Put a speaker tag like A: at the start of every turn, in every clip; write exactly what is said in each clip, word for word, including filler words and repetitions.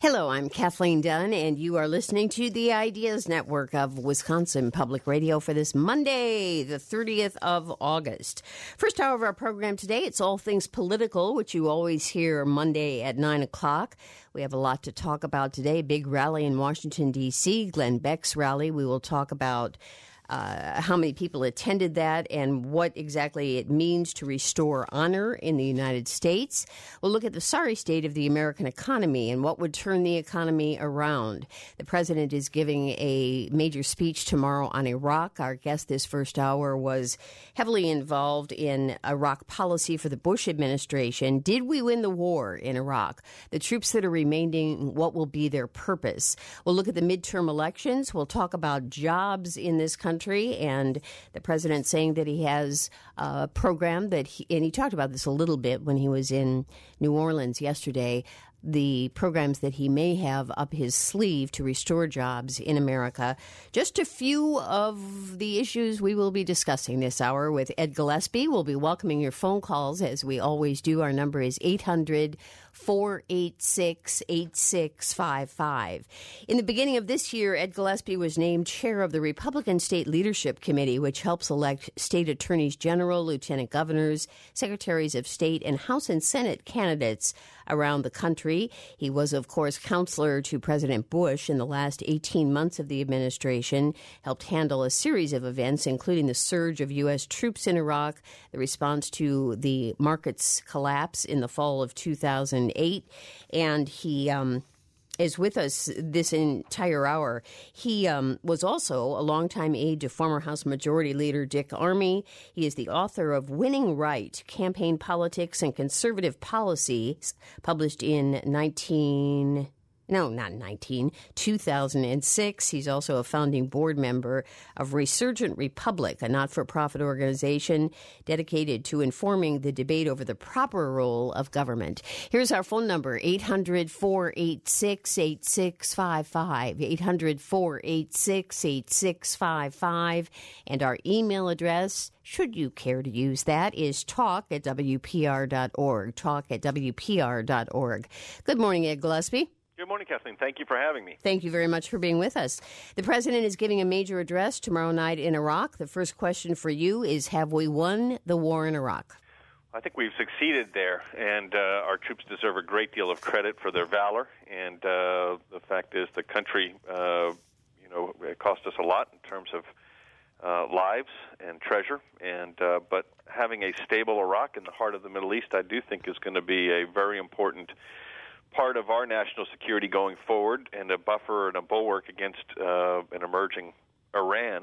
A: Hello, I'm Kathleen Dunn, and you are listening to the Ideas Network of Wisconsin Public Radio for this Monday, the thirtieth of August. First hour of our program today, it's all things political, which you always hear Monday at nine o'clock. We have a lot to talk about today. Big rally in Washington, D C, Glenn Beck's rally. We will talk about Uh, how many people attended that and what exactly it means to restore honor in the United States. We'll look at the sorry state of the American economy and what would turn the economy around. The president is giving a major speech tomorrow on Iraq. Our guest this first hour was heavily involved in Iraq policy for the Bush administration. Did we win the war in Iraq? The troops that are remaining, what will be their purpose? We'll look at the midterm elections. We'll talk about jobs in this country. And the president saying that he has a program that he, and he talked about this a little bit when he was in New Orleans yesterday, the programs that he may have up his sleeve to restore jobs in America. Just a few of the issues we will be discussing this hour with Ed Gillespie. We'll be welcoming your phone calls as we always do. Our number is eight hundred, four eight six, eight six five five. In the beginning of this year, Ed Gillespie was named chair of the Republican State Leadership Committee, which helps elect state attorneys general, lieutenant governors, secretaries of state, and House and Senate candidates around the country. He was, of course, counselor to President Bush in the last eighteen months of the administration, helped handle a series of events, including the surge of U S troops in Iraq, the response to the market's collapse in the fall of two thousand eight, and he um, is with us this entire hour. He um, was also a longtime aide to former House Majority Leader Dick Armey. He is the author of Winning Right, Campaign Politics and Conservative Policies, published in nineteen... No, not nineteen, two thousand six. He's also a founding board member of Resurgent Republic, a not-for-profit organization dedicated to informing the debate over the proper role of government. Here's our phone number, eight hundred, four eight six, eight six five five, eight hundred, four eight six, eight six five five, and our email address, should you care to use that, is talk at W P R dot org, talk at W P R dot org. Good morning, Ed Gillespie.
B: Good morning, Kathleen. Thank you for having me.
A: Thank you very much for being with us. The president is giving a major address tomorrow night in Iraq. The first question for you is, have we won the war in Iraq?
B: I think we've succeeded there, and uh, our troops deserve a great deal of credit for their valor. And uh, the fact is the country, uh, you know, it cost us a lot in terms of uh, lives and treasure. And uh, but having a stable Iraq in the heart of the Middle East, I do think is going to be a very important part of our national security going forward, and a buffer and a bulwark against uh, an emerging Iran.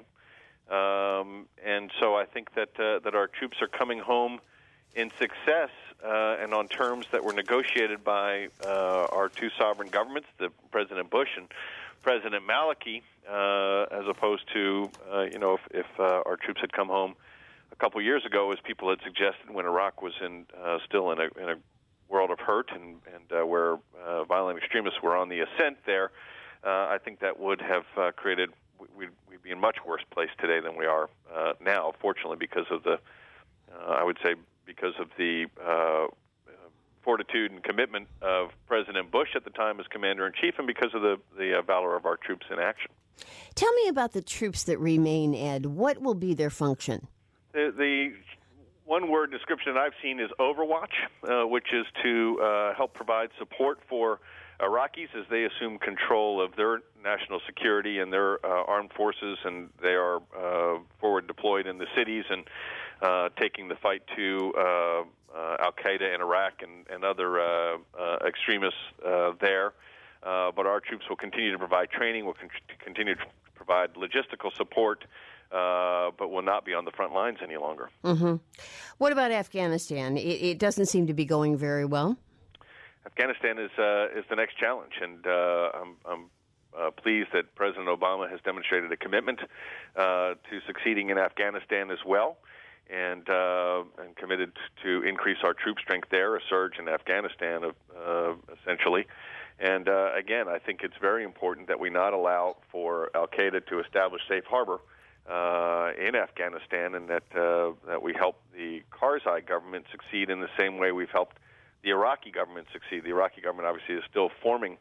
B: Um, and so I think that uh, that our troops are coming home in success uh, and on terms that were negotiated by uh, our two sovereign governments, the President Bush and President Maliki, uh, as opposed to, uh, you know, if, if uh, our troops had come home a couple years ago, as people had suggested, when Iraq was in uh, still in a, in a world of hurt and, and uh, where uh, violent extremists were on the ascent there, uh, I think that would have uh, created, we'd, we'd be in a much worse place today than we are uh, now, fortunately, because of the, uh, I would say, because of the uh, fortitude and commitment of President Bush at the time as Commander-in-Chief, and because of the, the uh, valor of our troops in action.
A: Tell me about the troops that remain, Ed. What will be their function?
B: The, the one-word description that I've seen is Overwatch, uh, which is to uh, help provide support for Iraqis as they assume control of their national security and their uh, armed forces, and they are uh, forward deployed in the cities and uh, taking the fight to uh, uh, Al-Qaeda in Iraq and, and other uh, uh, extremists uh, there. Uh, but our troops will continue to provide training, will con- continue to provide logistical support, Uh, but will not be on the front lines any longer.
A: Mm-hmm. What about Afghanistan? It, it doesn't seem to be going very well.
B: Afghanistan is uh, is the next challenge, and uh, I'm, I'm uh, pleased that President Obama has demonstrated a commitment uh, to succeeding in Afghanistan as well, and uh, and committed to increase our troop strength there, a surge in Afghanistan, uh, essentially. And uh, again, I think it's very important that we not allow for Al-Qaeda to establish safe harbor Uh, in Afghanistan, and that uh, that we help the Karzai government succeed in the same way we've helped the Iraqi government succeed. The Iraqi government obviously is still forming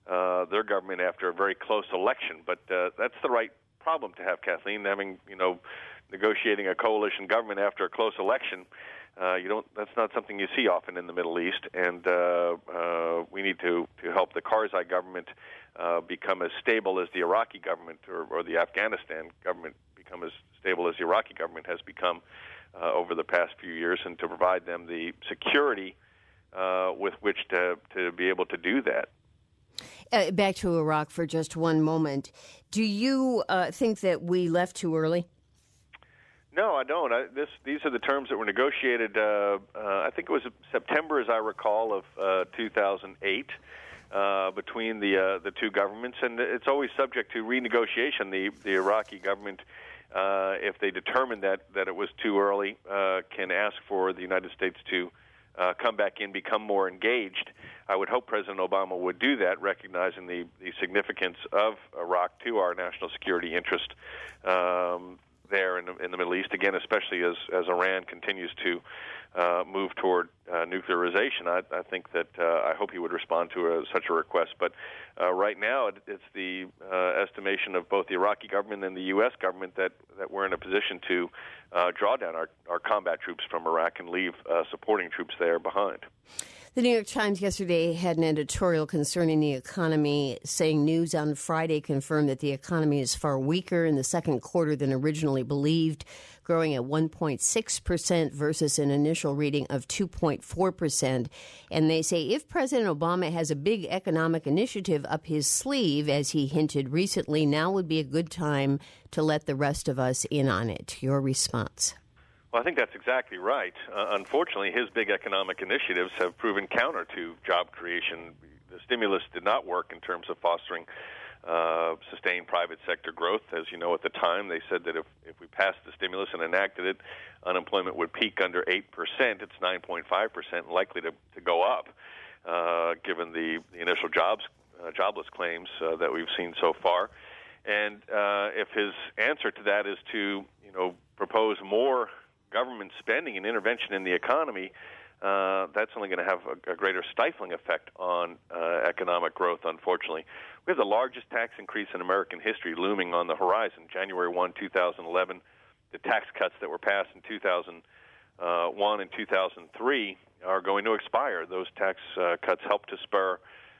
B: uh, their government after a very close election. But uh, that's the right problem to have, Kathleen, having, you know, negotiating a coalition government after a close election. Uh, you don't. That's not something you see often in the Middle East, and uh, uh, we need to, to help the Karzai government uh, become as stable as the Iraqi government or, or the Afghanistan government become as stable as the Iraqi government has become uh, over the past few years, and to provide them the security uh, with which to, to be able to do that.
A: Uh, back to Iraq for just one moment. Do you uh, think that we left too early?
B: No, I don't. I, this, these are the terms that were negotiated, uh, uh, I think it was September, as I recall, of uh, two thousand eight uh, between the uh, the two governments, and it's always subject to renegotiation. The, the Iraqi government, uh, if they determine that, that it was too early, uh, can ask for the United States to uh, come back in, become more engaged. I would hope President Obama would do that, recognizing the, the significance of Iraq to our national security interest um, there in the, in the Middle East, again, especially as, as Iran continues to uh, move toward uh, nuclearization. I, I think that uh, I hope he would respond to a, such a request. But uh, right now, it, it's the uh, estimation of both the Iraqi government and the U S government that, that we're in a position to uh, draw down our, our combat troops from Iraq and leave uh, supporting troops there behind.
A: The New York Times yesterday had an editorial concerning the economy, saying news on Friday confirmed that the economy is far weaker in the second quarter than originally believed, growing at one point six percent versus an initial reading of two point four percent. And they say if President Obama has a big economic initiative up his sleeve, as he hinted recently, now would be a good time to let the rest of us in on it. Your response?
B: Well, I think that's exactly right. Uh, unfortunately, his big economic initiatives have proven counter to job creation. The stimulus did not work in terms of fostering uh, sustained private sector growth. As you know, at the time, they said that if, if we passed the stimulus and enacted it, unemployment would peak under eight percent. It's nine point five percent, likely to, to go up, uh, given the, the initial jobs uh, jobless claims uh, that we've seen so far. And uh, if his answer to that is to, you know, propose more government spending and intervention in the economy, uh, that's only going to have a, a greater stifling effect on uh, economic growth, unfortunately. We have the largest tax increase in American history looming on the horizon. January first, two thousand eleven, the tax cuts that were passed in two thousand one and two thousand three are going to expire. Those tax uh, cuts help to spur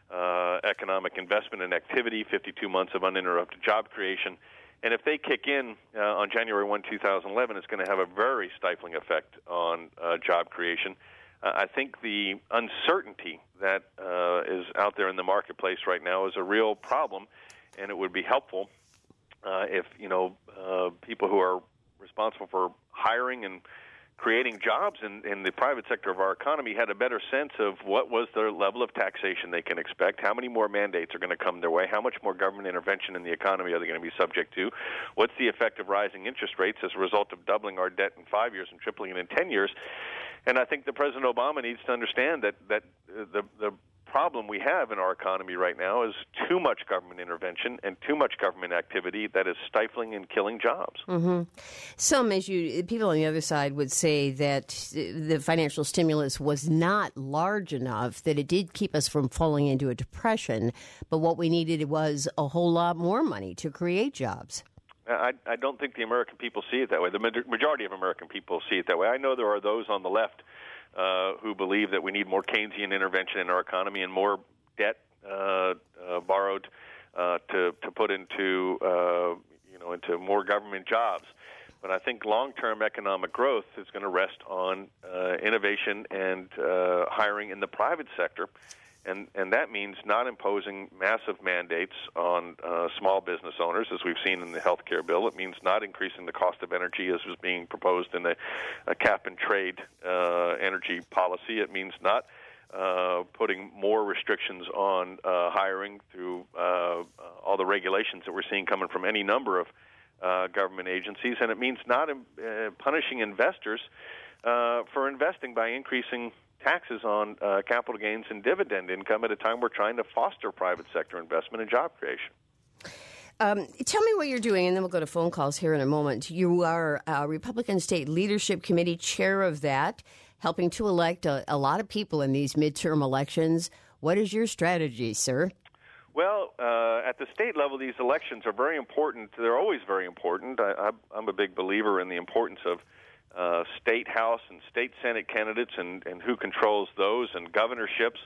B: uh, economic investment and activity, fifty-two months of uninterrupted job creation. And if they kick in uh, on January first, two thousand eleven, it's going to have a very stifling effect on uh, job creation. Uh, I think the uncertainty that uh, is out there in the marketplace right now is a real problem, and it would be helpful uh, if, you know, uh, people who are responsible for hiring and creating jobs in, in the private sector of our economy had a better sense of what was the level of taxation they can expect, how many more mandates are going to come their way, how much more government intervention in the economy are they going to be subject to, what's the effect of rising interest rates as a result of doubling our debt in five years and tripling it in ten years. And I think that President Obama needs to understand that, that the, the problem we have in our economy right now is too much government intervention and too much government activity that is stifling and killing jobs.
A: Mm-hmm. Some, as you people on the other side would say that the financial stimulus was not large enough, that it did keep us from falling into a depression, but what we needed was a whole lot more money to create jobs.
B: I, I don't think the American people see it that way. The majority of American people see it that way. I know there are those on the left Uh, who believe that we need more Keynesian intervention in our economy and more debt uh, uh, borrowed uh, to to put into uh, you know into more government jobs. But I think long-term economic growth is going to rest on uh, innovation and uh, hiring in the private sector, and and that means not imposing massive mandates on uh, small business owners, as we've seen in the health care bill. It means not increasing the cost of energy, as was being proposed in the uh, cap-and-trade uh, energy policy. It means not uh, putting more restrictions on uh, hiring through uh, all the regulations that we're seeing coming from any number of uh, government agencies. And it means not uh, punishing investors uh, for investing by increasing taxes on uh, capital gains and dividend income at a time we're trying to foster private sector investment and job creation.
A: Um, tell me what you're doing, and then we'll go to phone calls here in a moment. You are a Republican State Leadership Committee chair of that, helping to elect a, a lot of people in these midterm elections. What is your strategy, sir?
B: Well, uh, at the state level, these elections are very important. They're always very important. I, I, I'm a big believer in the importance of uh, state House and state Senate candidates and, and who controls those and governorships.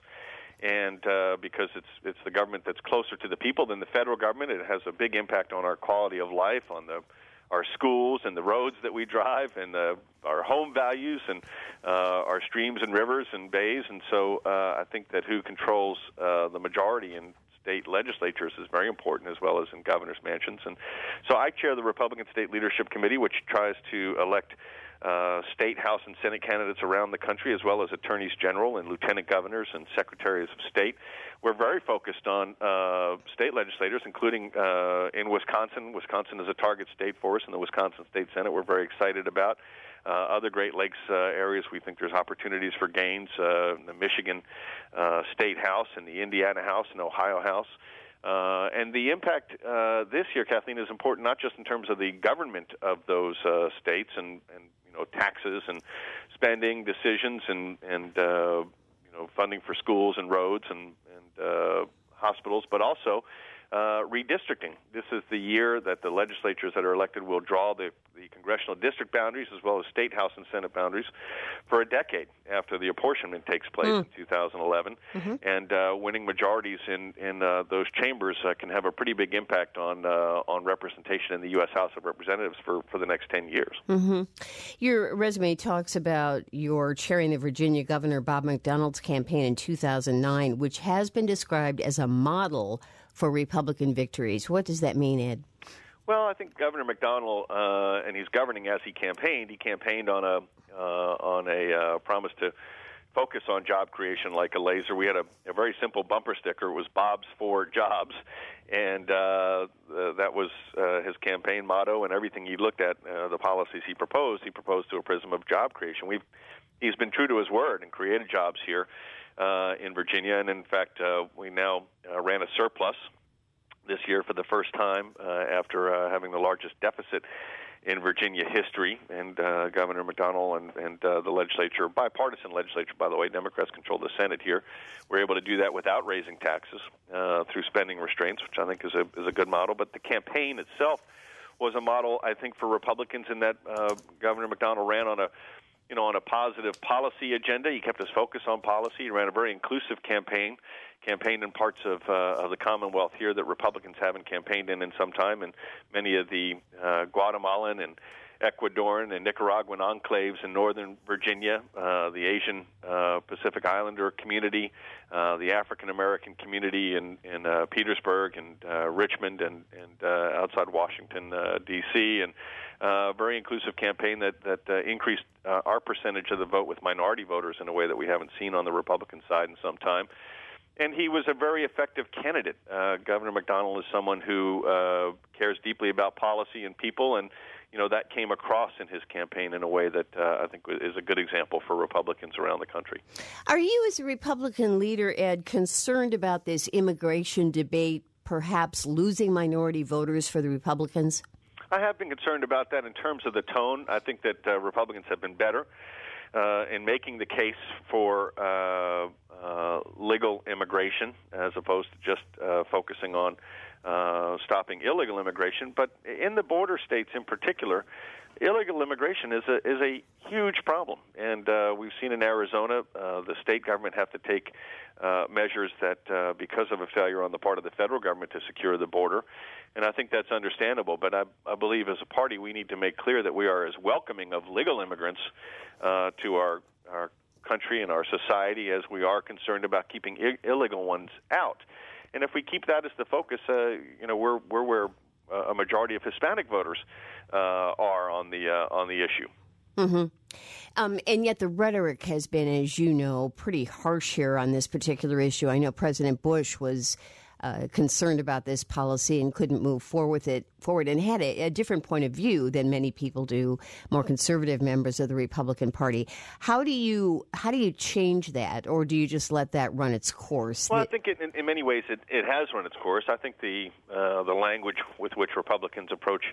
B: And uh, because it's it's the government that's closer to the people than the federal government, it has a big impact on our quality of life, on the our schools and the roads that we drive, and uh, our home values, and uh, our streams and rivers and bays. And so uh, I think that who controls uh, the majority in state legislatures is very important, as well as in governor's mansions. And so I chair the Republican State Leadership Committee, which tries to elect uh, state, House, and Senate candidates around the country, as well as attorneys general and lieutenant governors and secretaries of state. We're very focused on uh, state legislators, including uh, in Wisconsin. Wisconsin is a target state for us in the Wisconsin State Senate. We're very excited about uh, other Great Lakes uh, areas. We think there's opportunities for gains uh, in the Michigan uh, State House and the Indiana House and Ohio House. Uh, and the impact uh, this year, Kathleen, is important not just in terms of the government of those uh, states and, and you know taxes and spending decisions and and uh, you know funding for schools and roads and and uh, hospitals, but also uh, redistricting. This is the year that the legislatures that are elected will draw the, the congressional district boundaries as well as state, House, and Senate boundaries for a decade after the apportionment takes place mm. in two thousand eleven. Mm-hmm. And uh, winning majorities in, in uh, those chambers uh, can have a pretty big impact on uh, on representation in the U S House of Representatives for, for the next ten years.
A: Mm-hmm. Your resume talks about your chairing the Virginia Governor Bob McDonnell's campaign in two thousand nine, which has been described as a model for Republican victories. What does that mean, Ed?
B: Well, I think Governor McDonnell, uh, and he's governing as he campaigned. He campaigned on a uh, on a uh, promise to focus on job creation like a laser. We had a, a very simple bumper sticker. It was Bob's for Jobs, and uh, uh, that was uh, his campaign motto. And everything he looked at, uh, the policies he proposed, he proposed through a prism of job creation. We've he's been true to his word and created jobs here uh, in Virginia. And in fact, uh, we now uh, ran a surplus this year for the first time uh, after uh, having the largest deficit in Virginia history. And uh, Governor McDonnell and, and uh, the legislature, bipartisan legislature, by the way, Democrats control the Senate here, were able to do that without raising taxes uh, through spending restraints, which I think is a, is a good model. But the campaign itself was a model, I think, for Republicans in that uh, Governor McDonnell ran on a you know, on a positive policy agenda. He kept his focus on policy. He ran a very inclusive campaign, campaigned in parts of, uh, of the Commonwealth here that Republicans haven't campaigned in in some time, and many of the uh, Guatemalan and Ecuadorian and Nicaraguan enclaves in northern Virginia, uh, the Asian uh, Pacific Islander community, uh, the African-American community in, in uh, Petersburg and uh, Richmond and, and uh, outside Washington, uh, D C, and a uh, very inclusive campaign that, that uh, increased uh, our percentage of the vote with minority voters in a way that we haven't seen on the Republican side in some time. And he was a very effective candidate. Uh, Governor McDonnell is someone who uh, cares deeply about policy and people, and you know that came across in his campaign in a way that uh, I think is a good example for Republicans around the country.
A: Are you, as a Republican leader, Ed, concerned about this immigration debate perhaps losing minority voters for the Republicans?
B: I have been concerned about that in terms of the tone. I think that uh, Republicans have been better uh, in making the case for uh, uh, legal immigration as opposed to just uh, focusing on uh, stopping illegal immigration. But in the border states in particular, illegal immigration is a is a huge problem. And uh, we've seen in Arizona uh, the state government have to take uh, measures that uh, because of a failure on the part of the federal government to secure the border. And I think that's understandable. But I, I believe as a party we need to make clear that we are as welcoming of legal immigrants uh, to our, our country and our society as we are concerned about keeping I- illegal ones out. And if we keep that as the focus, uh, you know, we're, we're where uh, a majority of Hispanic voters uh, are on the uh, on the issue.
A: Mm-hmm. Um, and yet the rhetoric has been, as you know, pretty harsh here on this particular issue. I know President Bush was uh, concerned about this policy and couldn't move forward with it forward and had a, a different point of view than many people do, more conservative members of the Republican Party. How do you how do you change that, or do you just let that run its course?
B: Well, I think it, in, in many ways it, it has run its course. I think the uh, the language with which Republicans approach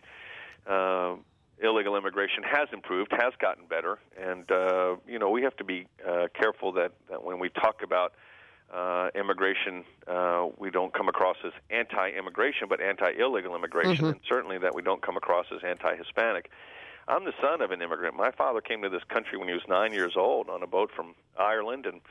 B: uh, illegal immigration has improved, has gotten better, and uh, you know we have to be uh, careful that, that when we talk about uh, immigration, uh, we don't come across as anti-immigration, but anti-illegal immigration,
A: Mm-hmm.
B: and certainly that we don't come across as anti-Hispanic. I'm the son of an immigrant. My father came to this country when he was nine years old on a boat from Ireland, and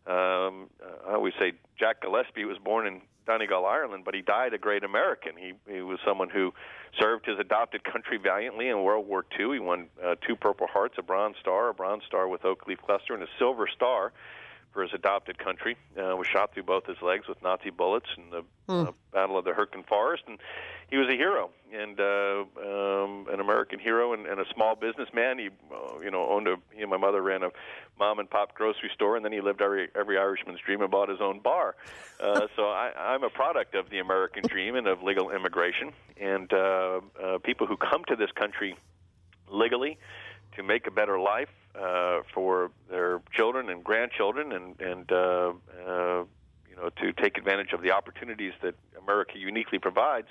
B: um, I always say Jack Gillespie was born in Donegal, Ireland, but he died a great American. He, he was someone who served his adopted country valiantly in World War Two. He won uh, two Purple Hearts, a Bronze Star, a Bronze Star with Oak Leaf Cluster, and a Silver Star for his adopted country. Uh, was shot through both his legs with Nazi bullets in the mm. uh, Battle of the Hürtgen Forest, and he was a hero and uh, um, an American hero and, and a small businessman. He, uh, you know, owned a. He and my mother ran a mom and pop grocery store, and then he lived every every Irishman's dream and bought his own bar. Uh, so I, I'm a product of the American dream and of legal immigration, and uh, uh, people who come to this country legally to make a better life uh, for their children and grandchildren, and and uh, uh, you know, to take advantage of the opportunities that America uniquely provides,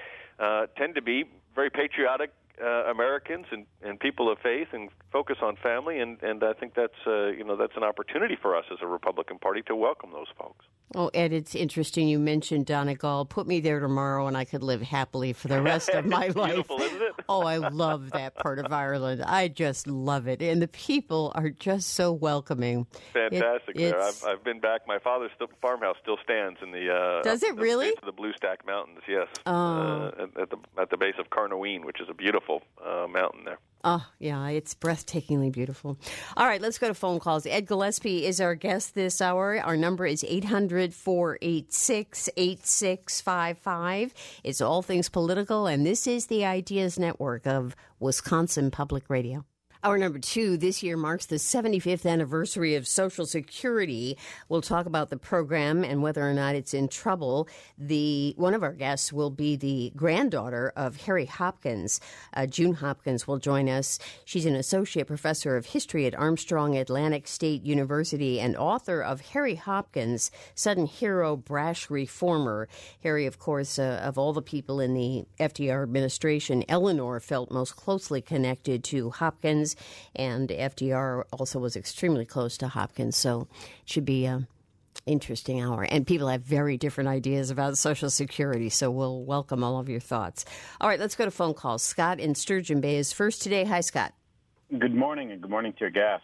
B: uh, tend to be very patriotic uh, Americans and, and people of faith and focus on family, and, and I think that's uh, you know that's an opportunity for us as a Republican Party to welcome those folks.
A: Oh, Ed, it's interesting you mentioned Donegal. Put me there tomorrow and I could live happily for the rest of my life.
B: Beautiful, isn't it?
A: Oh, I love that part of Ireland. I just love it. And the people are just so welcoming.
B: Fantastic
A: it,
B: there. I've, I've been back. My father's still, farmhouse still stands in the... Uh,
A: Does it
B: the
A: really?
B: The Blue Stack Mountains, yes.
A: Oh.
B: Uh, at, at, the, at the base of Carnoween, which is a beautiful uh, mountain there.
A: Oh, yeah, it's breathtakingly beautiful. All right, let's go to phone calls. Ed Gillespie is our guest this hour. Our number is eight hundred, four eight six, eight six five five. It's all things political, and this is the Ideas Network of Wisconsin Public Radio. Hour number two this year marks the seventy-fifth anniversary of Social Security. We'll talk about the program and whether or not it's in trouble. The one of our guests will be the granddaughter of Harry Hopkins. Uh, June Hopkins will join us. She's an associate professor of history at Armstrong Atlantic State University and author of Harry Hopkins, Sudden Hero, Brash Reformer. Harry, of course, uh, of all the people in the F D R administration, Eleanor felt most closely connected to Hopkins. And F D R also was extremely close to Hopkins, so it should be an interesting hour. And people have very different ideas about Social Security, so we'll welcome all of your thoughts. All right, let's go to phone calls. Scott in Sturgeon Bay is first today. Hi, Scott.
C: Good morning, and good morning to your guest.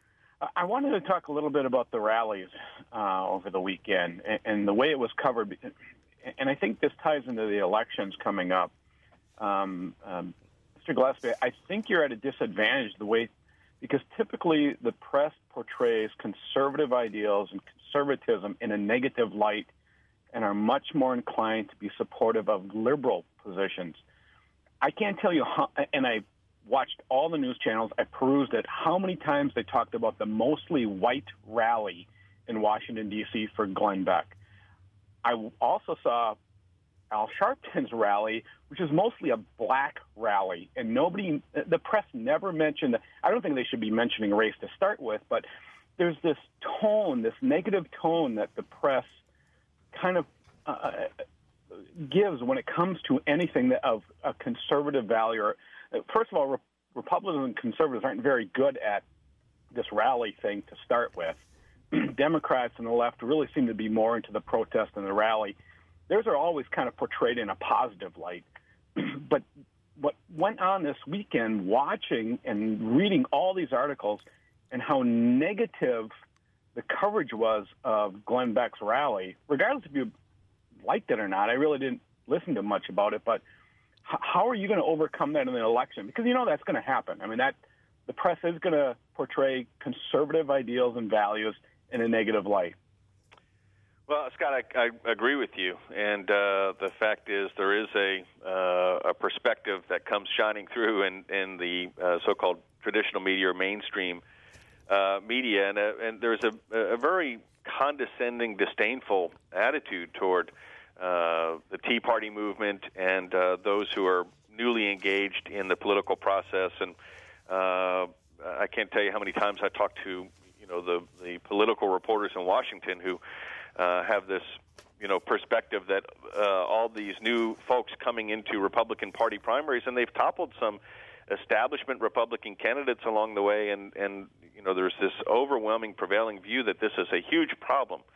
C: I wanted to talk a little bit about the rallies uh, over the weekend and, and the way it was covered. And I think this ties into the elections coming up. Um, um, Mister Gillespie, I think you're at a disadvantage the way, because typically the press portrays conservative ideals and conservatism in a negative light and are much more inclined to be supportive of liberal positions. I can't tell you how, and I watched all the news channels, I perused it, how many times they talked about the mostly white rally in Washington, D C for Glenn Beck. I also saw Al Sharpton's rally, which is mostly a black rally, and nobody, the press never mentioned, I don't think they should be mentioning race to start with, but there's this tone, this negative tone that the press kind of uh, gives when it comes to anything that of a conservative value. Or, first of all, Re- Republicans and conservatives aren't very good at this rally thing to start with. Democrats and the left really seem to be more into the protest and the rally. Theirs are always kind of portrayed in a positive light. But what went on this weekend, watching and reading all these articles and how negative the coverage was of Glenn Beck's rally, regardless if you liked it or not, I really didn't listen to much about it, but h- how are you going to overcome that in an election? Because you know that's going to happen. I mean, that the press is going to portray conservative ideals and values in a negative light.
B: Well, Scott, I, I agree with you, and uh, the fact is there is a uh, a perspective that comes shining through in, in the uh, so-called traditional media or mainstream uh, media, and, uh, and there's a, a very condescending, disdainful attitude toward uh, the Tea Party movement and uh, those who are newly engaged in the political process. And uh, I can't tell you how many times I talked to you know the, the political reporters in Washington who Uh, have this, you know, perspective that uh, all these new folks coming into Republican Party primaries, and they've toppled some establishment Republican candidates along the way, and, and you know, there's this overwhelming prevailing view that this is a huge problem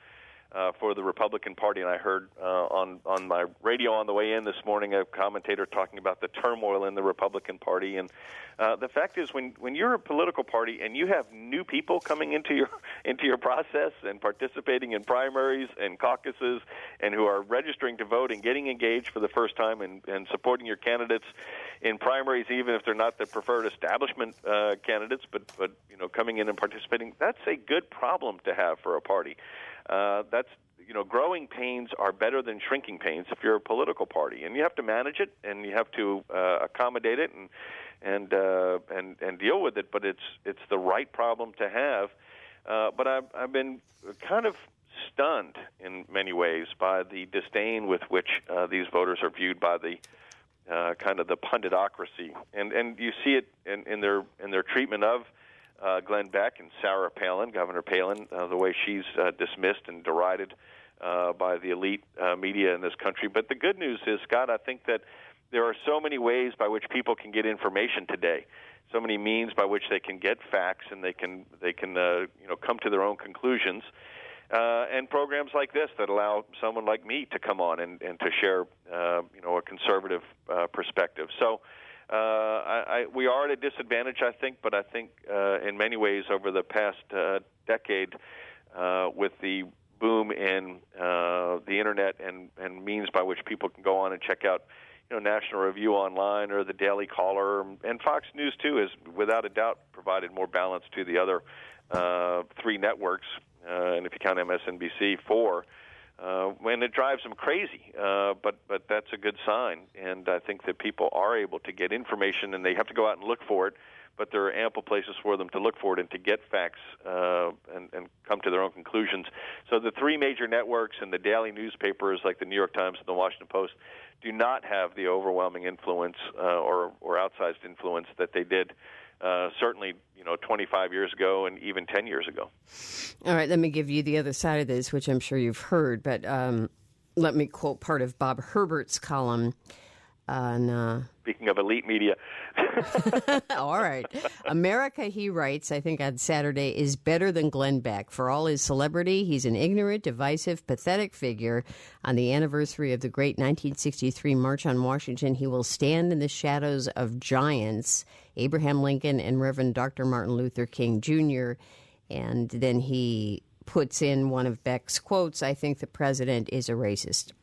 B: uh, for the Republican Party. And I heard uh, on, on my radio on the way in this morning a commentator talking about the turmoil in the Republican Party. And uh, the fact is, when, when you're a political party and you have new people coming into your into your process and participating in primaries and caucuses and who are registering to vote and getting engaged for the first time and, and supporting your candidates in primaries, even if they're not the preferred establishment uh, candidates, but, but you know, coming in and participating, that's a good problem to have for a party. Uh, that's, you know, growing pains are better than shrinking pains if you're a political party, and you have to manage it and you have to uh, accommodate it and and uh, and and deal with it. But it's it's the right problem to have. Uh, but I've I've been kind of stunned in many ways by the disdain with which uh, these voters are viewed by the uh, kind of the punditocracy, and and you see it in, in their in their treatment of Uh, Glenn Beck and Sarah Palin, Governor Palin, uh, the way she's uh, dismissed and derided uh, by the elite uh, media in this country. But the good news is, Scott, I think that there are so many ways by which people can get information today, so many means by which they can get facts and they can they can uh, you know come to their own conclusions, uh, and programs like this that allow someone like me to come on and, and to share uh, you know a conservative uh, perspective. So. Uh, I, I, we are at a disadvantage, I think, but I think uh, in many ways over the past uh, decade, uh, with the boom in uh, the internet and, and means by which people can go on and check out, you know, National Review online or the Daily Caller, and Fox News too has without a doubt provided more balance to the other uh, three networks, uh, and if you count M S N B C, four. Uh, and it drives them crazy, uh, but but that's a good sign. And I think that people are able to get information, and they have to go out and look for it. But there are ample places for them to look for it and to get facts uh, and, and come to their own conclusions. So the three major networks and the daily newspapers like the New York Times and the Washington Post do not have the overwhelming influence uh, or, or outsized influence that they did Uh, certainly, you know, twenty-five years ago and even ten years ago.
A: All right, let me give you the other side of this, which I'm sure you've heard, but um, let me quote part of Bob Herbert's column on... Uh...
B: Speaking of elite media.
A: All right. America, he writes, I think on Saturday, is better than Glenn Beck. For all his celebrity, he's an ignorant, divisive, pathetic figure. On the anniversary of the great nineteen sixty-three March on Washington, he will stand in the shadows of giants, Abraham Lincoln and Reverend Doctor Martin Luther King Junior And then he puts in one of Beck's quotes, I think the president is a racist.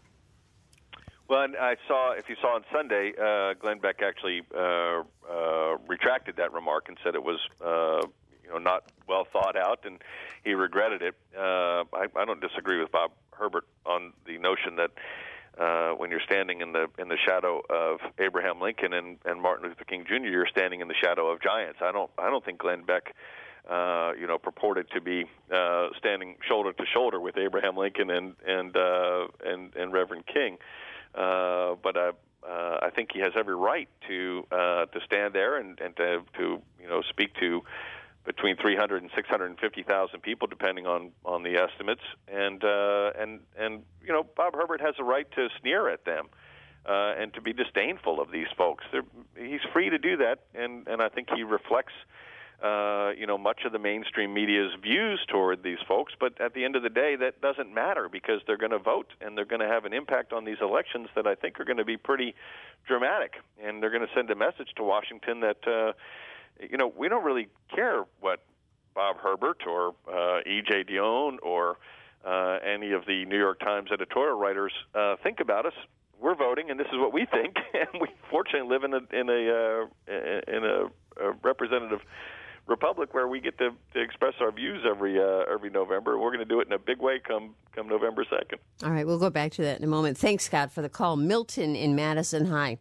B: Well, and I saw, if you saw on Sunday, uh, Glenn Beck actually uh, uh, retracted that remark and said it was, uh, you know, not well thought out, and he regretted it. Uh, I, I don't disagree with Bob Herbert on the notion that uh, when you're standing in the in the shadow of Abraham Lincoln and, and Martin Luther King Junior, you're standing in the shadow of giants. I don't, I don't think Glenn Beck, uh, you know, purported to be uh, standing shoulder to shoulder with Abraham Lincoln and and uh, and, and Reverend King. Uh, but uh, uh, I think he has every right to uh, to stand there and, and to, to you know speak to between three hundred and six hundred fifty thousand people, depending on, on the estimates. And uh, and and you know Bob Herbert has a right to sneer at them uh, and to be disdainful of these folks. They're, he's free to do that, and, and I think he reflects uh, you know much of the mainstream media's views toward these folks. But at the end of the day, that doesn't matter because they're going to vote and they're going to have an impact on these elections that I think are going to be pretty dramatic. And they're going to send a message to Washington that uh, you know we don't really care what Bob Herbert or uh, E J. Dionne or uh, any of the New York Times editorial writers uh, think about us. We're voting, and this is what we think. And we fortunately live in a in a uh, in a, a representative republic where we get to, to express our views every uh, every November. We're going to do it in a big way come come November second.
A: All right, we'll go back to that in a moment. Thanks, Scott, for the call. Milton in Madison. Hi.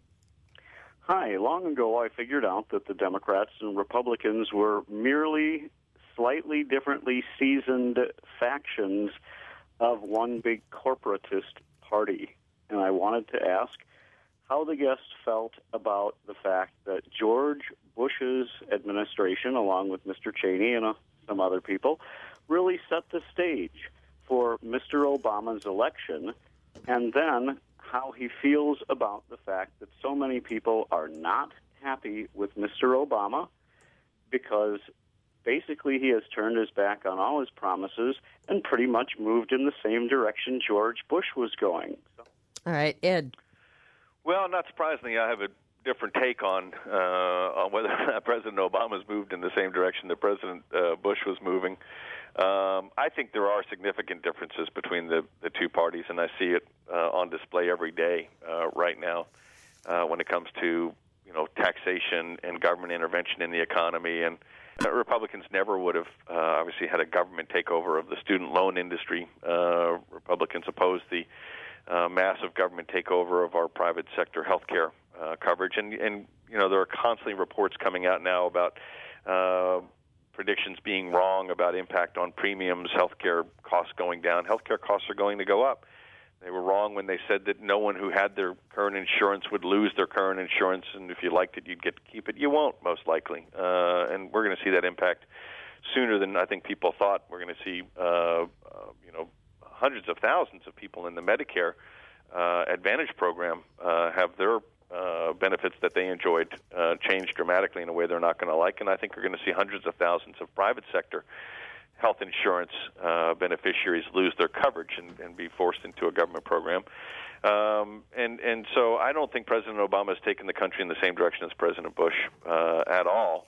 D: Hi. Long ago, I figured out that the Democrats and Republicans were merely slightly differently seasoned factions of one big corporatist party. And I wanted to ask how the guest felt about the fact that George Bush's administration, along with Mister Cheney and uh, some other people, really set the stage for Mister Obama's election, and then how he feels about the fact that so many people are not happy with Mister Obama because basically he has turned his back on all his promises and pretty much moved in the same direction George Bush was going. So.
A: All right, Ed.
B: Well, not surprisingly, I have a different take on uh, on whether President Obama's moved in the same direction that President uh, Bush was moving. Um, I think there are significant differences between the, the two parties, and I see it uh, on display every day uh, right now uh, when it comes to you know taxation and government intervention in the economy. And uh, Republicans never would have uh, obviously had a government takeover of the student loan industry. Uh, Republicans opposed the uh, massive government takeover of our private sector health care uh, coverage. And, and, you know, there are constantly reports coming out now about uh, predictions being wrong about impact on premiums, healthcare costs going down. Healthcare costs are going to go up. They were wrong when they said that no one who had their current insurance would lose their current insurance, and if you liked it, you'd get to keep it. You won't, most likely. Uh, and we're going to see that impact sooner than I think people thought. We're going to see, uh, uh, you know, hundreds of thousands of people in the Medicare uh, Advantage program uh, have their Uh, benefits that they enjoyed uh, changed dramatically in a way they're not going to like, and I think we're going to see hundreds of thousands of private sector health insurance uh, beneficiaries lose their coverage and, and be forced into a government program. Um, and, and so I don't think President Obama has taken the country in the same direction as President Bush uh, at all.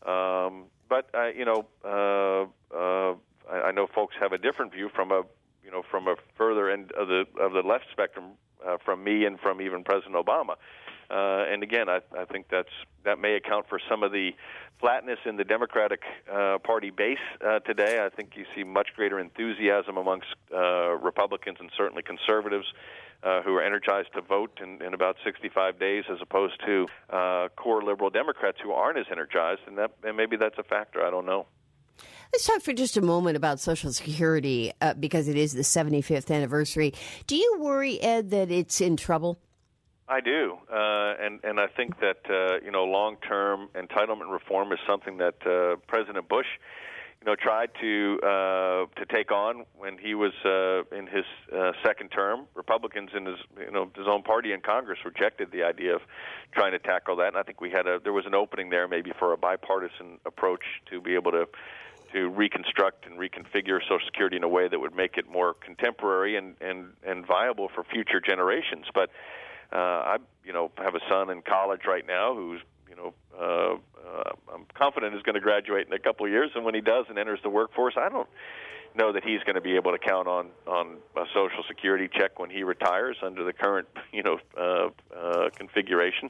B: Um, but, uh, you know, uh, uh, I, I know folks have a different view from a, you know, from a further end of the, of the left spectrum uh, from me and from even President Obama. Uh, and again, I, I think that's that may account for some of the flatness in the Democratic uh, Party base uh, today. I think you see much greater enthusiasm amongst uh, Republicans and certainly conservatives uh, who are energized to vote in, in about sixty-five days, as opposed to uh, core liberal Democrats who aren't as energized. And that and maybe that's a factor. I don't know.
A: Let's talk for just a moment about Social Security uh, because it is the seventy-fifth anniversary. Do you worry, Ed, that it's in trouble?
B: I do, uh, and and I think that uh, you know long-term entitlement reform is something that uh, President Bush, you know, tried to uh, to take on when he was uh, in his uh, second term. Republicans in his you know his own party in Congress rejected the idea of trying to tackle that, and I think we had a there was an opening there maybe for a bipartisan approach to be able to. to reconstruct and reconfigure Social Security in a way that would make it more contemporary and, and, and viable for future generations. But uh, I, you know, have a son in college right now who's, you know, uh, uh, I'm confident is going to graduate in a couple of years, and when he does and enters the workforce, I don't know that he's going to be able to count on on a Social Security check when he retires under the current, you know, uh, uh, configuration.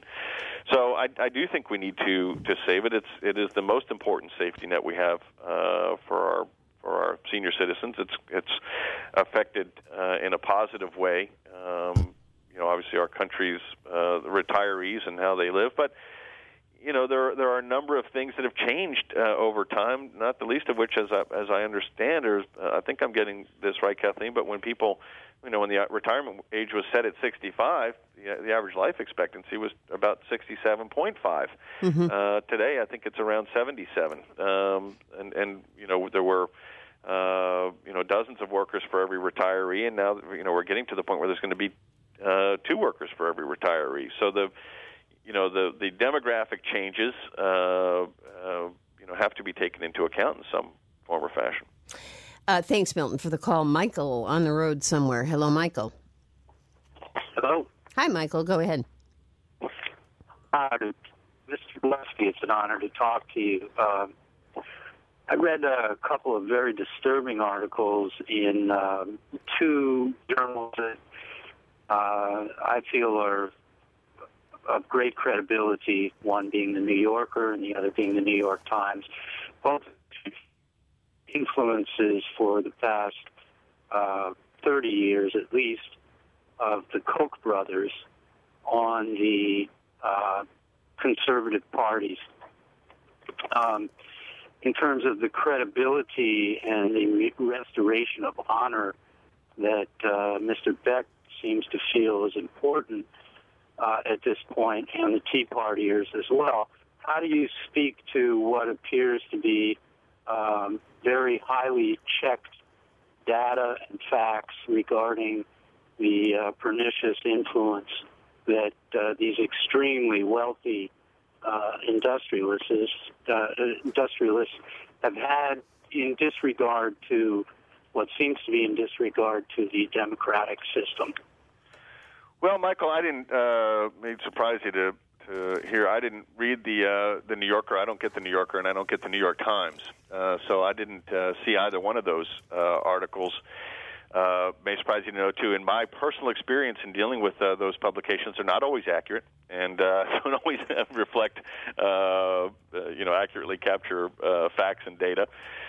B: So I, I do think we need to, to save it. It's it is the most important safety net we have uh, for our for our senior citizens. It's it's affected uh, in a positive way. Um, you know, obviously our country's uh, retirees and how they live, but. You know, there there are a number of things that have changed uh, over time, not the least of which, as I, as I understand, or uh, I think I'm getting this right, Kathleen, but when people, you know, when the retirement age was set at sixty-five, the, the average life expectancy was about sixty-seven point five. Mm-hmm. Uh, today, I think it's around seventy-seven. Um, and, and, you know, there were, uh, you know, dozens of workers for every retiree, and now, you know, we're getting to the point where there's going to be uh, two workers for every retiree. So the You know, the, the demographic changes, uh, uh, you know, have to be taken into account in some form or fashion.
A: Uh, thanks, Milton, for the call. Michael on the road somewhere. Hello, Michael.
E: Hello.
A: Hi, Michael. Go ahead.
E: Uh, Mister Gillespie, it's an honor to talk to you. Uh, I read a couple of very disturbing articles in um, two journals that uh, I feel are of great credibility, one being the New Yorker and the other being the New York Times. Both influences for the past uh, thirty years at least of the Koch brothers on the uh, conservative parties. Um, in terms of the credibility and the re- restoration of honor that uh, Mister Beck seems to feel is important, Uh, at this point, and the Tea Partiers as well. How do you speak to what appears to be um, very highly checked data and facts regarding the uh, pernicious influence that uh, these extremely wealthy uh, industrialists, uh, industrialists have had in disregard to what seems to be in disregard to the democratic system?
B: Well, Michael, I didn't. Uh, may surprise you to to hear. I didn't read the uh, the New Yorker. I don't get the New Yorker, and I don't get the New York Times. Uh, so I didn't uh, see either one of those uh, articles. Uh, may surprise you to know, too, in my personal experience in dealing with uh, those publications, they're not always accurate and uh, don't always reflect, uh, uh, you know, accurately capture uh, facts and data.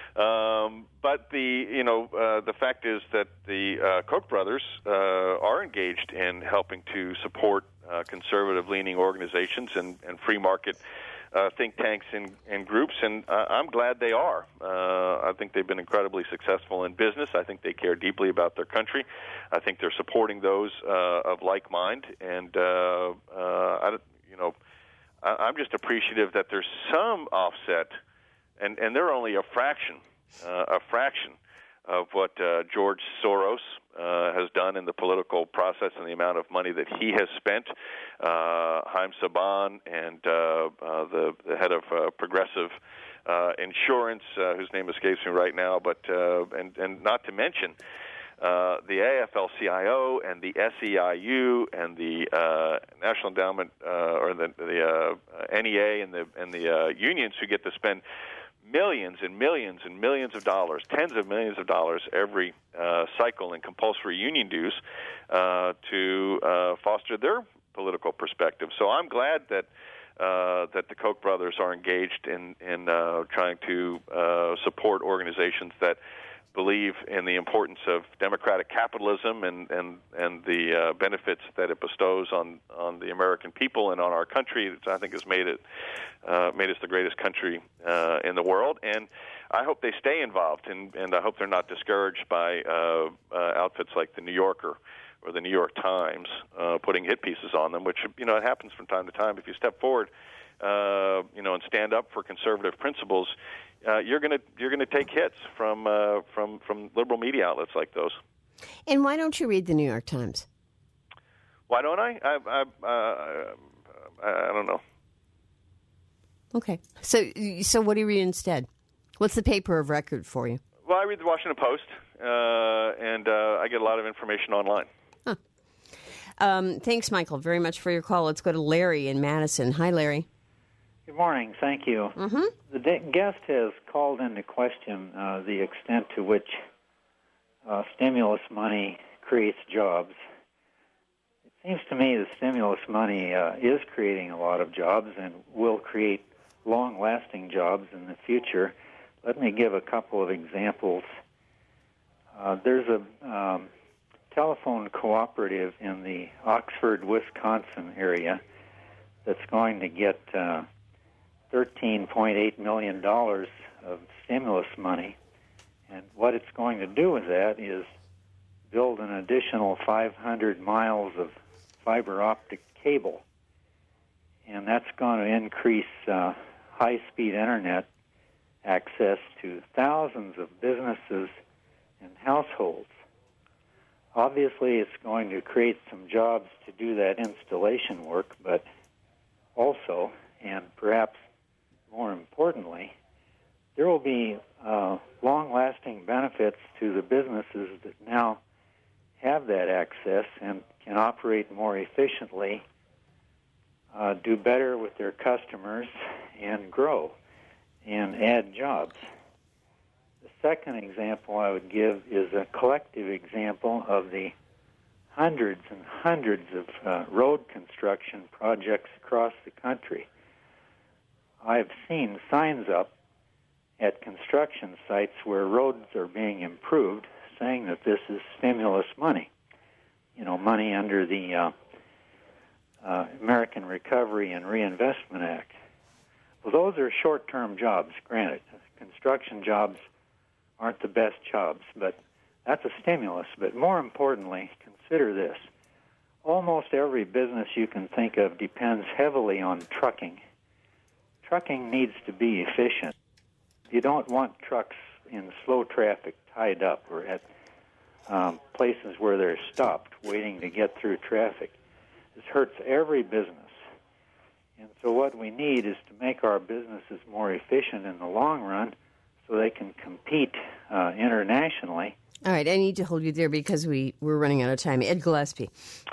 B: Um, but the, you know, uh, the fact is that the uh, Koch brothers uh, are engaged in helping to support uh, conservative-leaning organizations and, and free market Uh, think tanks and, and groups, and uh, I'm glad they are. Uh, I think they've been incredibly successful in business. I think they care deeply about their country. I think they're supporting those uh, of like mind, and uh, uh, I, you know, I, I'm just appreciative that there's some offset, and, and they're only a fraction, uh, a fraction of what uh, George Soros uh, has done in the political process and the amount of money that he has spent. Uh, Haim Saban and uh, uh, the, the head of uh, Progressive uh, Insurance, uh, whose name escapes me right now, but uh, and, and not to mention uh, the A F L C I O and the S E I U and the uh, National Endowment uh, or the, the uh, N E A and the and the uh, unions who get to spend millions and millions and millions of dollars, tens of millions of dollars every uh, cycle in compulsory union dues uh, to uh, foster their political perspective. So I'm glad that uh, that the Koch brothers are engaged in in uh, trying to uh, support organizations that believe in the importance of democratic capitalism and and and the uh, benefits that it bestows on on the American people and on our country, which I think has made it uh, made us the greatest country uh, in the world. And I hope they stay involved, and and I hope they're not discouraged by uh, uh, outfits like the New Yorker or the New York Times uh, putting hit pieces on them, which, you know, it happens from time to time. If you step forward, uh, you know, and stand up for conservative principles, Uh, you're going to you're going to take hits from uh, from from liberal media outlets like those.
A: And why don't you read the New York Times?
B: Why don't I? I I, uh, I don't know.
A: Okay, so so what do you read instead? What's the paper of record for you?
B: Well, I read the Washington Post, uh, and uh, I get a lot of information online.
A: Huh. Um, thanks, Michael, very much for your call. Let's go to Larry in Madison. Hi, Larry.
F: Good morning. Thank you.
A: Mm-hmm.
F: The de- guest has called into question uh, the extent to which uh, stimulus money creates jobs. It seems to me that stimulus money uh, is creating a lot of jobs and will create long-lasting jobs in the future. Let me give a couple of examples. Uh, there's a um, telephone cooperative in the Oxford, Wisconsin area that's going to get Uh, thirteen point eight million dollars of stimulus money. And what it's going to do with that is build an additional five hundred miles of fiber optic cable. And that's going to increase uh, high-speed internet access to thousands of businesses and households. Obviously, it's going to create some jobs to do that installation work, but also, and perhaps more importantly, there will be uh, long-lasting benefits to the businesses that now have that access and can operate more efficiently, uh, do better with their customers, and grow and add jobs. The second example I would give is a collective example of the hundreds and hundreds of uh, road construction projects across the country. I've seen signs up at construction sites where roads are being improved saying that this is stimulus money, you know, money under the uh, uh, American Recovery and Reinvestment Act. Well, those are short-term jobs, granted. Construction jobs aren't the best jobs, but that's a stimulus. But more importantly, consider this. Almost every business you can think of depends heavily on trucking. Trucking needs to be efficient. You don't want trucks in slow traffic tied up or at um, places where they're stopped waiting to get through traffic. This hurts every business. And so what we need is to make our businesses more efficient in the long run so they can compete uh, internationally.
A: All right, I need to hold you there because we, we're running out of time. Ed Gillespie.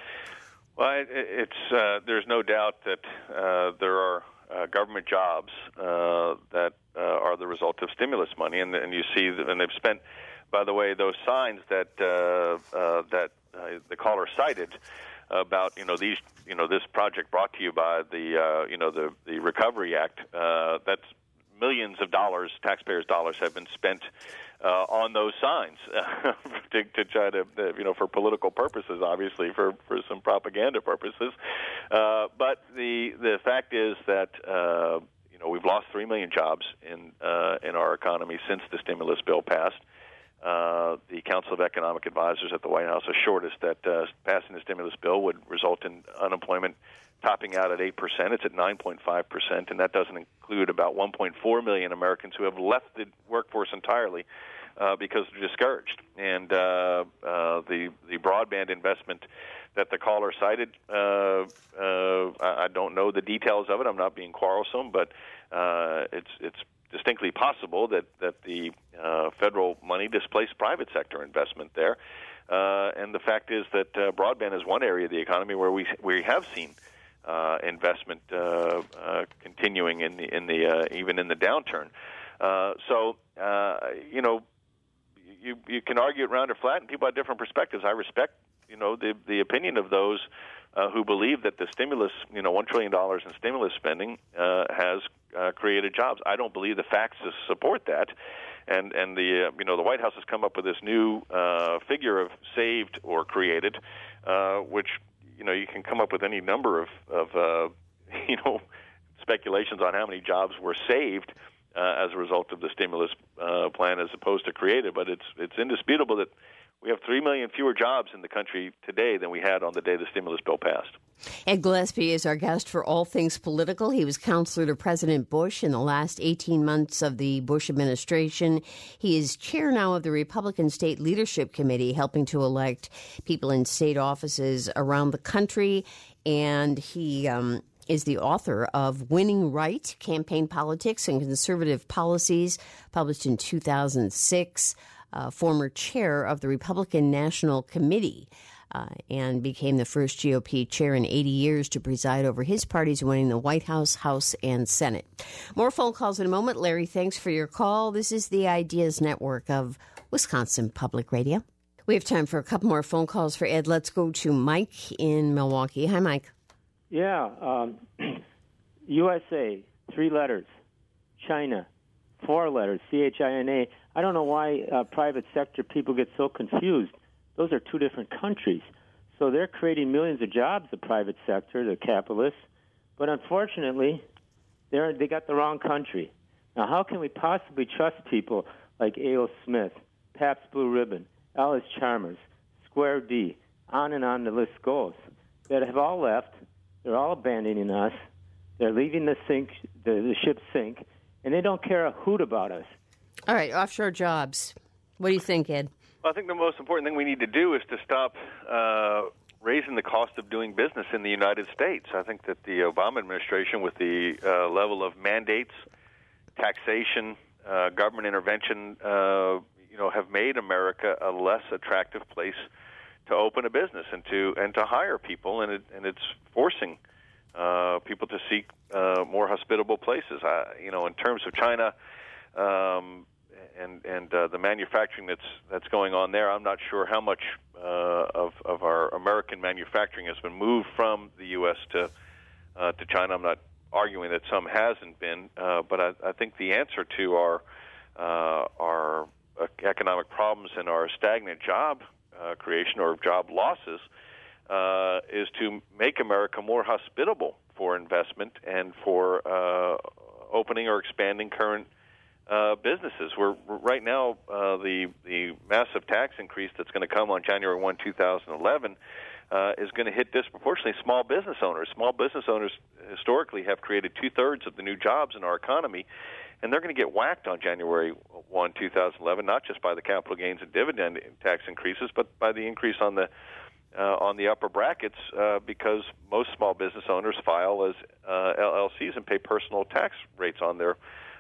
B: Well, it, it's uh, there's no doubt that uh, there are uh, government jobs uh, that uh, are the result of stimulus money, and, and you see, that, and they've spent, by the way, those signs that uh, uh, that uh, the caller cited about, you know, these, you know, this project brought to you by the, uh, you know, the the Recovery Act. Uh, that's millions of dollars, taxpayers' dollars, have been spent uh, on those signs uh, to, to try to, uh, you know, for political purposes, obviously, for, for some propaganda purposes. Uh, but the the fact is that uh, you know, we've lost three million jobs in uh, in our economy since the stimulus bill passed. Uh, the Council of Economic Advisors at the White House assured us that uh, passing the stimulus bill would result in unemployment topping out at eight percent. It's at nine point five percent, and that doesn't include about one point four million Americans who have left the workforce entirely uh, because they're discouraged. And uh, uh, the the broadband investment that the caller cited, uh, uh, I don't know the details of it. I'm not being quarrelsome, but uh, it's it's distinctly possible that, that the uh, federal money displaced private sector investment there. Uh, and the fact is that uh, broadband is one area of the economy where we we have seen uh, investment uh, uh, continuing in the in the uh, even in the downturn. Uh, so uh, you know, you you can argue it round or flat, and people have different perspectives. I respect you know the the opinion of those Uh, who believe that the stimulus, you know, one trillion dollars in stimulus spending uh, has uh, created jobs. I don't believe the facts support that. And, and the, uh, you know, the White House has come up with this new uh, figure of saved or created, uh, which, you know, you can come up with any number of, of uh, you know, speculations on how many jobs were saved uh, as a result of the stimulus uh, plan as opposed to created. But it's it's indisputable that we have three million fewer jobs in the country today than we had on the day the stimulus bill passed.
A: Ed Gillespie is our guest for All Things Political. He was counselor to President Bush in the last eighteen months of the Bush administration. He is chair now of the Republican State Leadership Committee, helping to elect people in state offices around the country. And he um, is the author of Winning Right, Campaign Politics and Conservative Policies, published in two thousand six. Uh, former chair of the Republican National Committee, uh, and became the first G O P chair in eighty years to preside over his party's winning the White House, House, and Senate. More phone calls in a moment. Larry, thanks for your call. This is the Ideas Network of Wisconsin Public Radio. We have time for a couple more phone calls for Ed. Let's go to Mike in Milwaukee. Hi, Mike.
G: Yeah. Um, U S A, three letters. China, four letters, C H I N A. I don't know why uh, private sector people get so confused. Those are two different countries. So they're creating millions of jobs, the private sector, the capitalists. But unfortunately, they're, they got the wrong country. Now, how can we possibly trust people like A O. Smith, Pabst Blue Ribbon, Alice Chalmers, Square D, on and on the list goes, that have all left, they're all abandoning us, they're leaving the, sink, the, the ship sink, and they don't care a hoot about us.
A: All right, offshore jobs. What do you think, Ed?
B: Well, I think the most important thing we need to do is to stop uh, raising the cost of doing business in the United States. I think that the Obama administration, with the uh, level of mandates, taxation, uh, government intervention, uh, you know, have made America a less attractive place to open a business and to and to hire people, and it, and it's forcing uh, people to seek uh, more hospitable places. I, you know, in terms of China. Um, and and uh, the manufacturing that's that's going on there, I'm not sure how much uh, of of our American manufacturing has been moved from the U S to uh, to China. I'm not arguing that some hasn't been, uh, but I, I think the answer to our uh, our economic problems and our stagnant job uh, creation or job losses uh, is to make America more hospitable for investment and for uh, opening or expanding current Uh, businesses. We're right now uh, the the massive tax increase that's going to come on January first, two thousand eleven, uh, is going to hit disproportionately small business owners. Small business owners historically have created two thirds of the new jobs in our economy, and they're going to get whacked on January first, two thousand eleven, not just by the capital gains and dividend tax increases, but by the increase on the uh, on the upper brackets, uh, because most small business owners file as uh, L L Cs and pay personal tax rates on their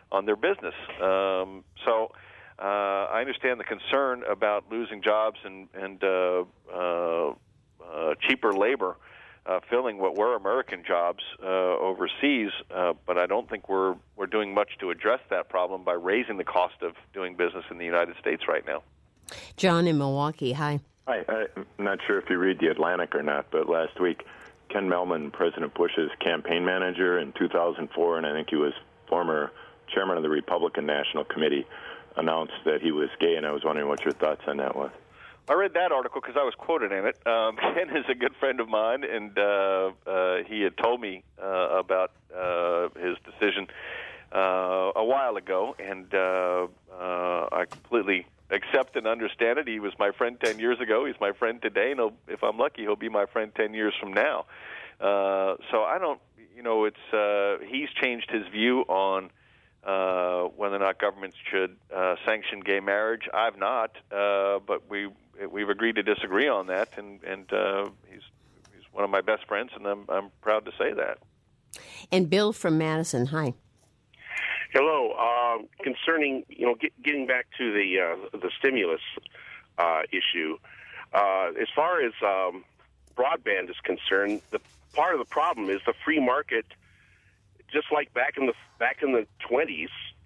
B: on their business. Um, so uh, I understand the concern about losing jobs and, and uh, uh, uh, cheaper labor uh, filling what were American jobs uh, overseas, uh, but I don't think we're we're doing much to address that problem by raising the cost of doing business in the United States right now.
A: John in Milwaukee, hi.
H: Hi, I'm not sure if you read The Atlantic or not, but last week Ken Melman, President Bush's campaign manager in two thousand four, and I think he was former chairman of the Republican National Committee, announced that he was gay, and I was wondering what your thoughts on that was.
B: I read that article because I was quoted in it. Um, Ken is a good friend of mine, and uh, uh, he had told me uh, about uh, his decision uh, a while ago, and uh, uh, I completely accept and understand it. He was my friend ten years ago. He's my friend today, and he'll, if I'm lucky, he'll be my friend ten years from now. Uh, so I don't, you know, it's uh, he's changed his view on uh, whether or not governments should uh, sanction gay marriage. I've not, uh, but we we've agreed to disagree on that, and and uh, he's he's one of my best friends, and I'm I'm proud to say that.
A: And Bill from Madison, hi.
I: Hello. Uh, concerning, you know, get, getting back to the uh, the stimulus uh, issue, uh, as far as um, broadband is concerned, the part of the problem is the free market. Just like back in the back in the twenties,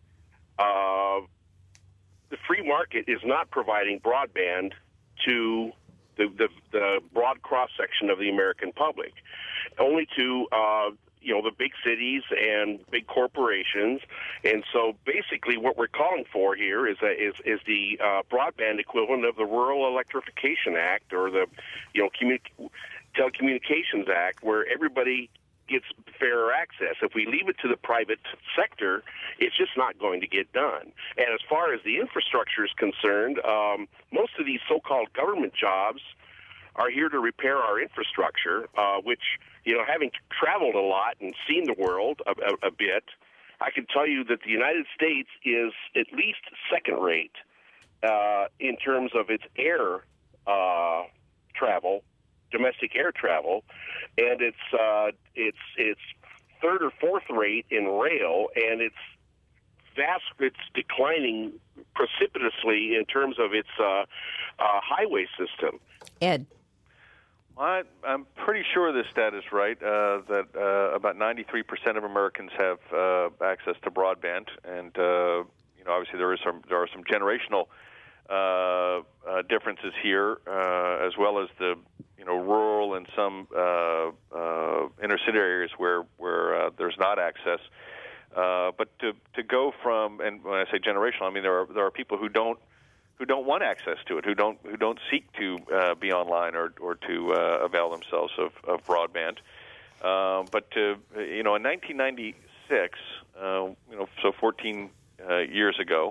I: uh, the free market is not providing broadband to the the, the broad cross section of the American public, only to uh, you know, the big cities and big corporations. And so basically what we're calling for here is a, is, is the uh, broadband equivalent of the Rural Electrification Act, or the, you know, communi- Telecommunications Act, where everybody gets fairer access. If we leave it to the private sector, it's just not going to get done. And as far as the infrastructure is concerned, um, most of these so-called government jobs are here to repair our infrastructure, uh, which, you know, having traveled a lot and seen the world a, a, a bit, I can tell you that the United States is at least second-rate uh, in terms of its air uh, travel, domestic air travel, and it's uh, it's it's third or fourth-rate in rail, and it's vast. It's declining precipitously in terms of its uh, uh, highway system.
A: Ed.
B: I, I'm pretty sure this stat is right, uh, that uh, about ninety-three percent of Americans have uh, access to broadband, and uh, you know, obviously there is some there are some generational uh, uh, differences here, uh, as well as the you know rural and some uh, uh, inner city areas where where uh, there's not access. Uh, but to to go from, and when I say generational, I mean there are there are people who don't. who don't want access to it, who don't who don't seek to uh, be online or or to uh, avail themselves of, of broadband. Uh, but to, you know, in nineteen ninety-six, uh, you know, so fourteen uh, years ago,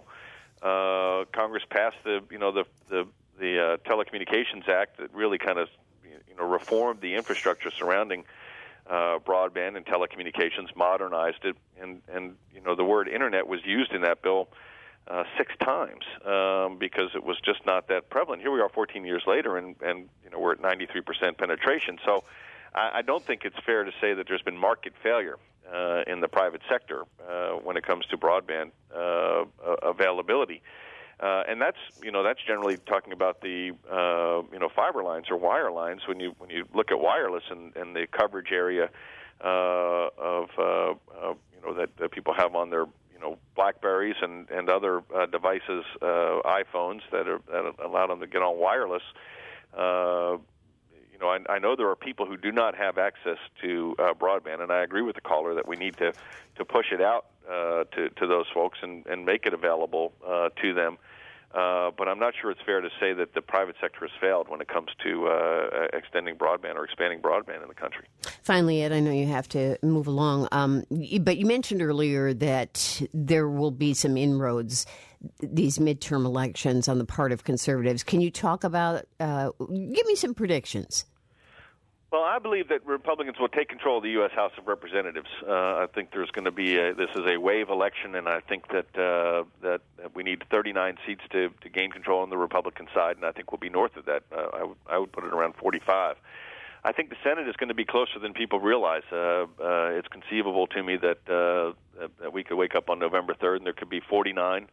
B: uh, Congress passed the you know the the the uh, Telecommunications Act that really kind of you know reformed the infrastructure surrounding uh, broadband and telecommunications, modernized it, and and you know the word internet was used in that bill Uh, six times um, because it was just not that prevalent. Here we are fourteen years later, and, and you know we're at ninety-three percent penetration. So I, I don't think it's fair to say that there's been market failure uh, in the private sector uh, when it comes to broadband uh, availability. Uh, and that's you know that's generally talking about the uh, you know fiber lines or wire lines. When you when you look at wireless and, and the coverage area uh, of uh, uh, you know that, that people have on their know, BlackBerries and, and other uh, devices, uh, iPhones that, are, that allow them to get on wireless. Uh, you know, I, I know there are people who do not have access to uh, broadband, and I agree with the caller that we need to, to push it out uh, to, to those folks and, and make it available uh, to them. Uh, but I'm not sure it's fair to say that the private sector has failed when it comes to uh, extending broadband or expanding broadband in the country.
A: Finally, Ed, I know you have to move along, um, but you mentioned earlier that there will be some inroads, these midterm elections on the part of conservatives. Can you talk about, uh, give me some predictions?
B: Well, I believe that Republicans will take control of the U S House of Representatives. Uh, I think there's going to be a, this is a wave election, and I think that uh, that, that we need thirty-nine seats to, to gain control on the Republican side, and I think we'll be north of that. Uh, I, w- I would put it around forty-five. I think the Senate is going to be closer than people realize. Uh, uh, it's conceivable to me that uh, that we could wake up on November third and there could be forty-nine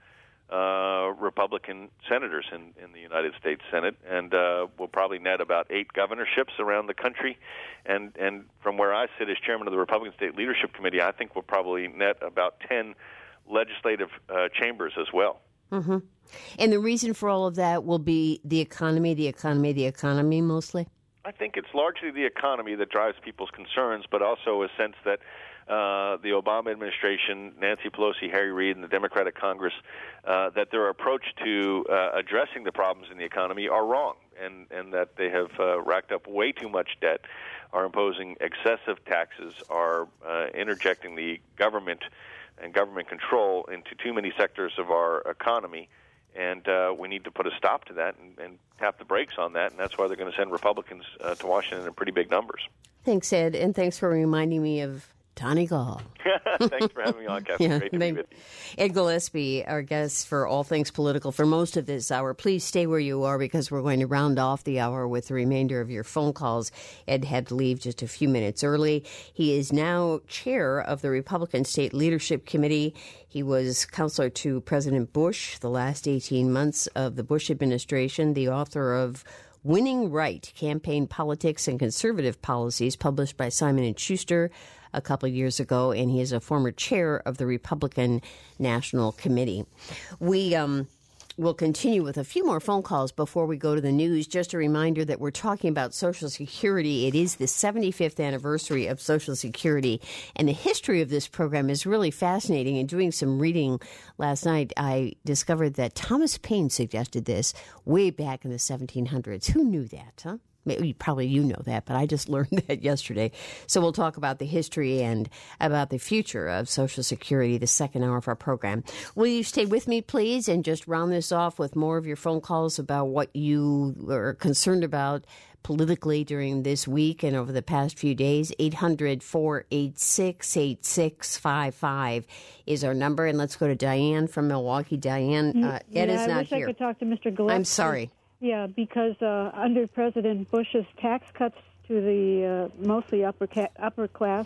B: uh, Republican senators in, in the United States Senate, and uh, we'll probably net about eight governorships around the country. And, and from where I sit as chairman of the Republican State Leadership Committee, I think we'll probably net about ten legislative uh, chambers as well.
A: Mm-hmm. And the reason for all of that will be the economy, the economy, the economy mostly?
B: I think it's largely the economy that drives people's concerns, but also a sense that uh, the Obama administration, Nancy Pelosi, Harry Reid, and the Democratic Congress, uh, that their approach to uh, addressing the problems in the economy are wrong, and, and that they have uh, racked up way too much debt, are imposing excessive taxes, are uh, interjecting the government and government control into too many sectors of our economy. And uh, we need to put a stop to that and, and tap the brakes on that, and that's why they're going to send Republicans uh, to Washington in pretty big numbers.
A: Thanks, Ed, and thanks for reminding me of Tani Gall.
B: Thanks for having me on, Kathy.
A: Yeah,
B: Great to
A: they,
B: be with you.
A: Ed Gillespie, our guest for All Things Political for most of this hour. Please stay where you are because we're going to round off the hour with the remainder of your phone calls. Ed had to leave just a few minutes early. He is now chair of the Republican State Leadership Committee. He was counselor to President Bush the last eighteen months of the Bush administration, the author of Winning Right, Campaign Politics and Conservative Policies, published by Simon and Schuster a couple of years ago, and he is a former chair of the Republican National Committee. We um, will continue with a few more phone calls before we go to the news. Just a reminder that we're talking about Social Security. It is the seventy-fifth anniversary of Social Security, and the history of this program is really fascinating. And doing some reading last night, I discovered that Thomas Paine suggested this way back in the seventeen hundreds. Who knew that, huh? Maybe, probably you know that, but I just learned that yesterday. So we'll talk about the history and about the future of Social Security, the second hour of our program. Will you stay with me, please, and just round this off with more of your phone calls about what you are concerned about politically during this week and over the past few days? eight hundred, four eight six, eight six five five is our number. And let's go to Diane from Milwaukee. Diane, uh, Ed
J: yeah,
A: is not
J: I wish
A: here.
J: I could talk to Mister Gillespie.
A: I'm sorry.
J: Yeah, because uh, under President Bush's tax cuts to the uh, mostly upper ca- upper class,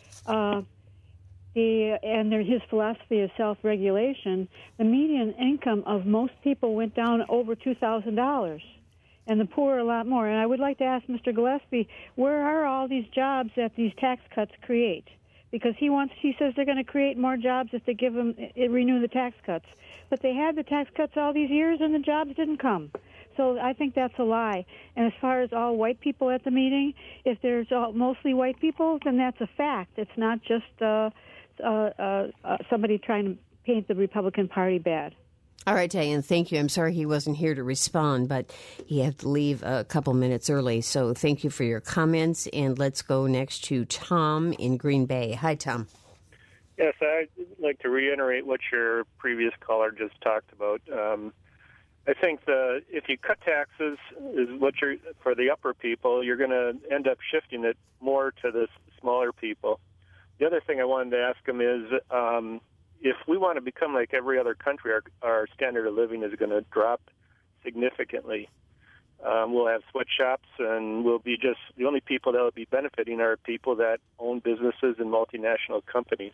J: uh, the and their, his philosophy of self-regulation, the median income of most people went down over two thousand dollars, and the poor a lot more. And I would like to ask Mister Gillespie, where are all these jobs that these tax cuts create? Because he wants, he says they're going to create more jobs if they give them, renew the tax cuts. But they had the tax cuts all these years, and the jobs didn't come. So I think that's a lie. And as far as all white people at the meeting, if there's all, mostly white people, then that's a fact. It's not just uh, uh, uh, uh, somebody trying to paint the Republican Party bad.
A: All right, Diane, thank you. I'm sorry he wasn't here to respond, but he had to leave a couple minutes early. So thank you for your comments. And let's go next to Tom in Green Bay. Hi, Tom.
K: Yes, I'd like to reiterate what your previous caller just talked about. Um, I think the if you cut taxes is what you're for the upper people, you're going to end up shifting it more to the smaller people. The other thing I wanted to ask him is, um, if we want to become like every other country, our, our standard of living is going to drop significantly. Um, we'll have sweatshops, and we'll be just the only people that will be benefiting are people that own businesses and multinational companies.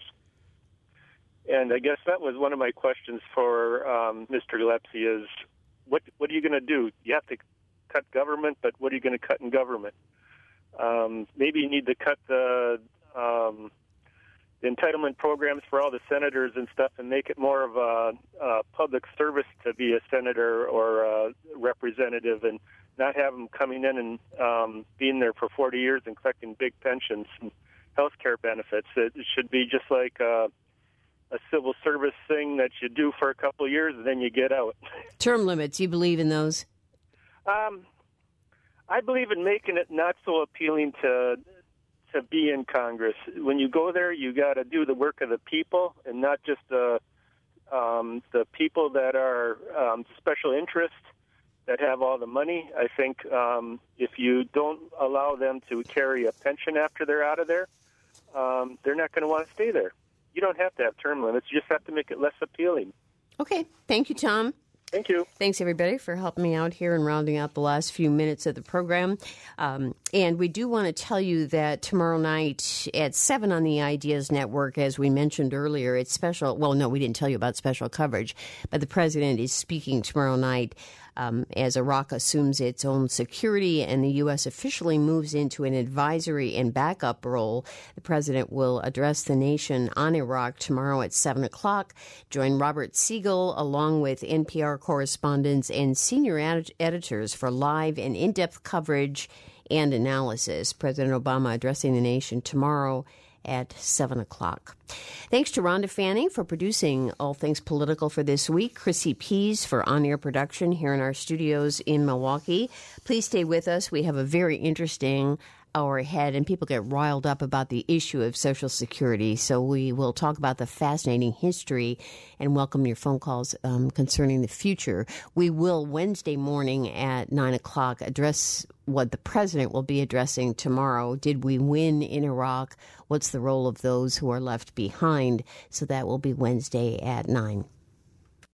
K: And I guess that was one of my questions for um, Mister Gillespie is, what what are you going to do? You have to cut government, but what are you going to cut in government? Um, maybe you need to cut the, um, the entitlement programs for all the senators and stuff and make it more of a, a public service to be a senator or a representative and not have them coming in and um, being there for forty years and collecting big pensions and health care benefits. It should be just like uh, a civil service thing that you do for a couple of years and then you get out.
A: Term limits, you believe in those?
K: Um, I believe in making it not so appealing to to be in Congress. When you go there, you got to do the work of the people and not just the um, the people that are um, special interests that have all the money. I think um, if you don't allow them to carry a pension after they're out of there, um, they're not going to want to stay there. You don't have to have term limits. You just have to make it less appealing.
A: Okay. Thank you, Tom.
K: Thank you.
A: Thanks, everybody, for helping me out here and rounding out the last few minutes of the program. Um, and we do want to tell you that tomorrow night at seven on the Ideas Network, as we mentioned earlier, it's special. Well, no, we didn't tell you about special coverage, but the president is speaking tomorrow night Um, as Iraq assumes its own security and the U S officially moves into an advisory and backup role. The president will address the nation on Iraq tomorrow at seven o'clock. Join Robert Siegel along with N P R correspondents and senior ed- editors for live and in-depth coverage and analysis. President Obama addressing the nation tomorrow at seven o'clock. Thanks to Rhonda Fanning for producing All Things Political for this week. Chrissy Pease for on-air production here in our studios in Milwaukee. Please stay with us. We have a very interesting hour ahead, and people get riled up about the issue of Social Security. So we will talk about the fascinating history and welcome your phone calls um, concerning the future. We will, Wednesday morning at nine o'clock, address what the president will be addressing tomorrow. Did we win in Iraq? What's the role of those who are left behind? So that will be Wednesday at nine.